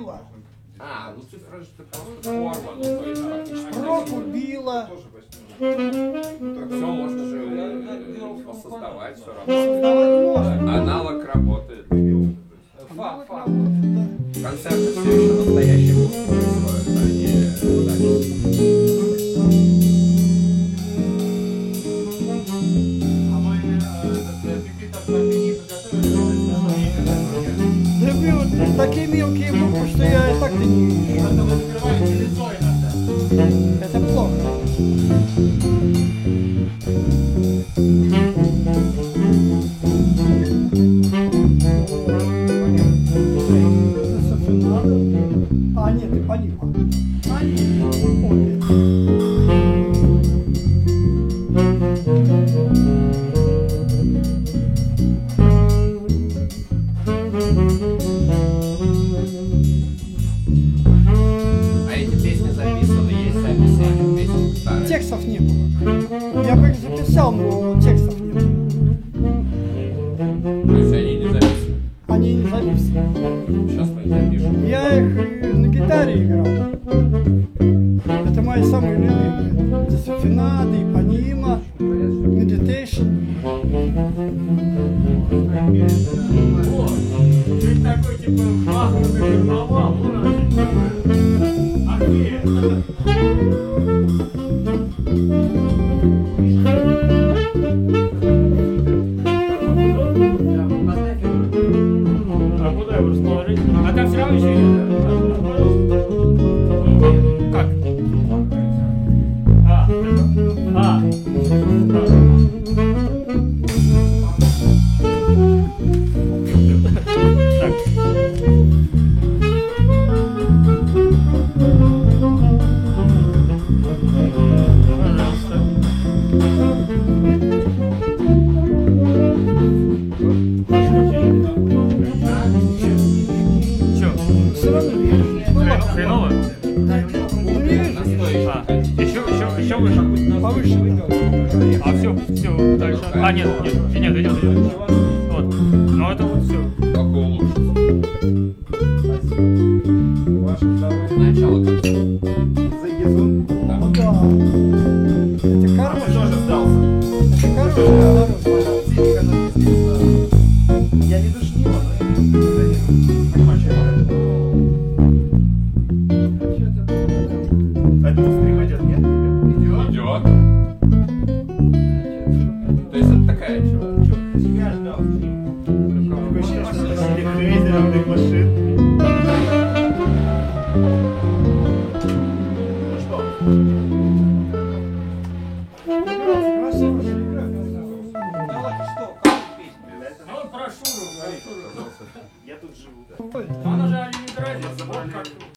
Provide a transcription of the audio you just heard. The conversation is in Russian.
убила. А, ну цифра же просто форма, ну то есть фактически. Прок убила. Все можно же воссоздавать, все равно. Создавать можно. Аналог работает. Аналог работает, да. Концерты все еще настоящие музыки происходят, а не запись. Да вы вот такие мелкие буквы, что я и так-то не вижу. Это плохо. А, нет, ты понюхал. А эти песни записаны, есть записи этих песен старых? Текстов не было. Я бы их записал, но текстов не было. То есть они не записаны? Они не записаны. Сейчас мы их запишем. Я их на гитаре играл. Это мои самые любимые. Дисофинады, Ипонима, Meditation. Ты такой типа бахнутый карнавал, а где? А куда его расположить? А там все равно еще как? Хреново? Еще выше? Повыше, ребят. А все дальше. А, нет, идет. Вот. Ну это вот все. Только улучшится. Сначала как Ну да. Это карма. Тоже сдался. Это карма. Я не душнил, но я понимаю, что я поэтому стрим идет, нет? идет. То есть это такая чего? Я ждал стрим. Такое ощущение, что мы сидели крейзером для машин. Ну что? Красиво же играть. Давайте что, какую песню? А он про Шуру говорит. Я тут живу. Он уже не нравится.